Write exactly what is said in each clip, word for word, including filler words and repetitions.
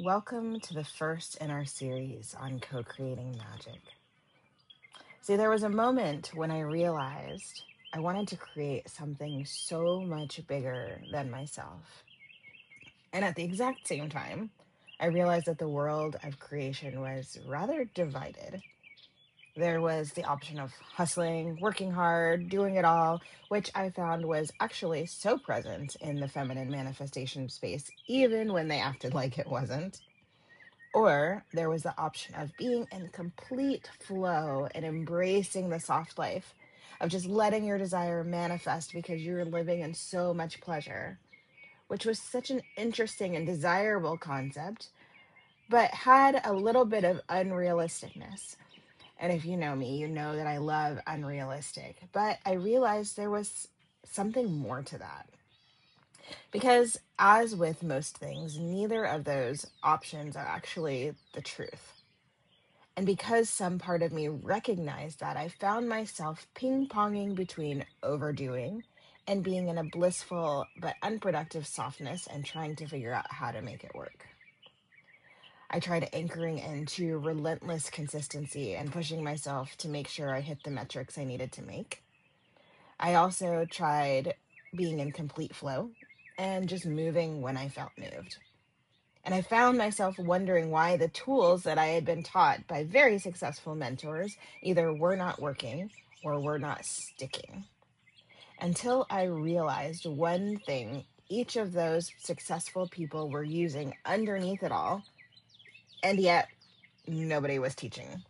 Welcome to the first in our series on co-creating magic. See, there was a moment when I realized I wanted to create something so much bigger than myself. And at the exact same time, I realized that the world of creation was rather divided. There was the option of hustling, working hard, doing it all, which I found was actually so present in the feminine manifestation space, even when they acted like it wasn't. Or there was the option of being in complete flow and embracing the soft life, of just letting your desire manifest because you're living in so much pleasure, which was such an interesting and desirable concept, but had a little bit of unrealisticness. And if you know me, you know that I love unrealistic, but I realized there was something more to that. Because, as with most things, neither of those options are actually the truth. And because some part of me recognized that, I found myself ping ponging between overdoing and being in a blissful but unproductive softness and trying to figure out how to make it work. I tried anchoring into relentless consistency and pushing myself to make sure I hit the metrics I needed to make. I also tried being in complete flow and just moving when I felt moved. And I found myself wondering why the tools that I had been taught by very successful mentors either were not working or were not sticking. Until I realized one thing each of those successful people were using underneath it all, and yet nobody was teaching.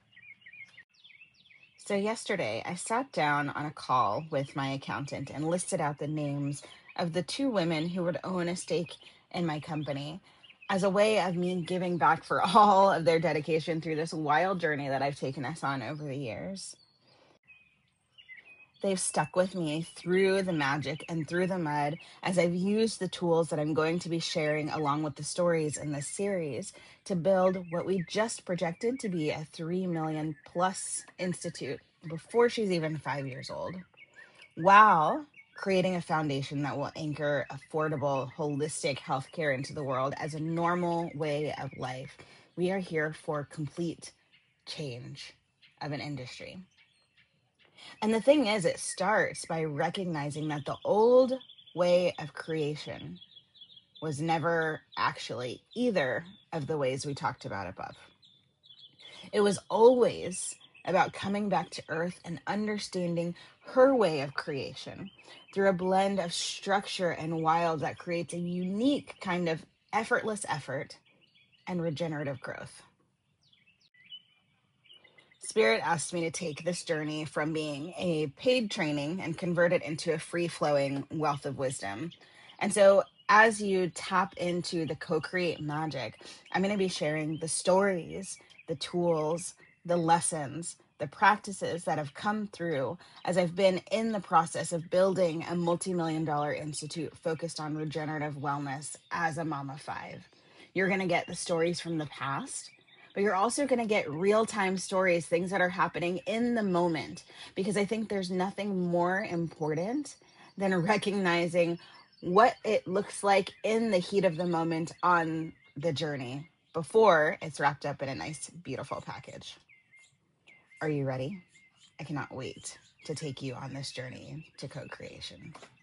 So yesterday, I sat down on a call with my accountant and listed out the names of the two women who would own a stake in my company as a way of me giving back for all of their dedication through this wild journey that I've taken us on over the years. They've stuck with me through the magic and through the mud as I've used the tools that I'm going to be sharing along with the stories in this series to build what we just projected to be a three million plus institute before she's even five years old, while creating a foundation that will anchor affordable, holistic healthcare into the world as a normal way of life. We are here for complete change of an industry. And the thing is, it starts by recognizing that the old way of creation was never actually either of the ways we talked about above. It was always about coming back to earth and understanding her way of creation through a blend of structure and wild that creates a unique kind of effortless effort and regenerative growth. Spirit asked me to take this journey from being a paid training and convert it into a free-flowing wealth of wisdom. And so as you tap into the co-create magic, I'm going to be sharing the stories, the tools, the lessons, the practices that have come through as I've been in the process of building a multi-million dollar institute focused on regenerative wellness as a mama five. You're going to get the stories from the past, but you're also going to get real-time stories, things that are happening in the moment, because I think there's nothing more important than recognizing what it looks like in the heat of the moment on the journey before it's wrapped up in a nice, beautiful package. Are you ready? I cannot wait to take you on this journey to co-creation.